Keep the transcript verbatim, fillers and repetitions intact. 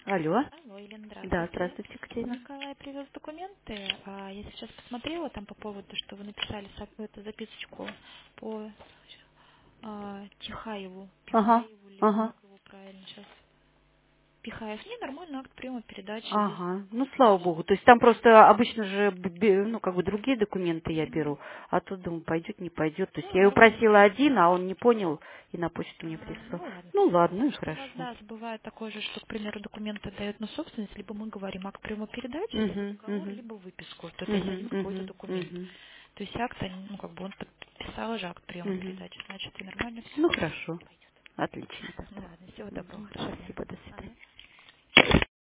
Алло. Алло, Елена, Да, здравствуйте. здравствуйте, Екатерина. Николай привез документы. А, Я сейчас посмотрела там по поводу, что вы написали со- эту записочку по а, Тихаеву. Ага, Пихаеву, либо ага, как его правильно сейчас. Пихаев. Не, нормально, акт приема передачи здесь. ага. Ну, слава богу. То есть там просто обычно же, б- бе- ну, как бы другие документы я Мгм. беру, а тут, думаю, пойдет, не пойдет. То есть Ну, я его нормально. просила один, а он не понял и на почту мне А, прислал. ну ладно. Ну, ладно, ну и Просто у нас, хорошо. да, бывает такое же, что, к примеру, документы дают на собственность, либо мы говорим акт приема передачи, либо Угу, договор, угу, либо выписку. То есть угу, один какой-то угу, документ. угу, То есть акт, они, ну, как бы он подписал же акт приема угу. передачи, значит, и нормально все Ну, пойдет. хорошо. Пойдет. Отлично Ну тогда. ладно, всего доброго, Мгм. хорошего дня. Спасибо, до Ага. свидания.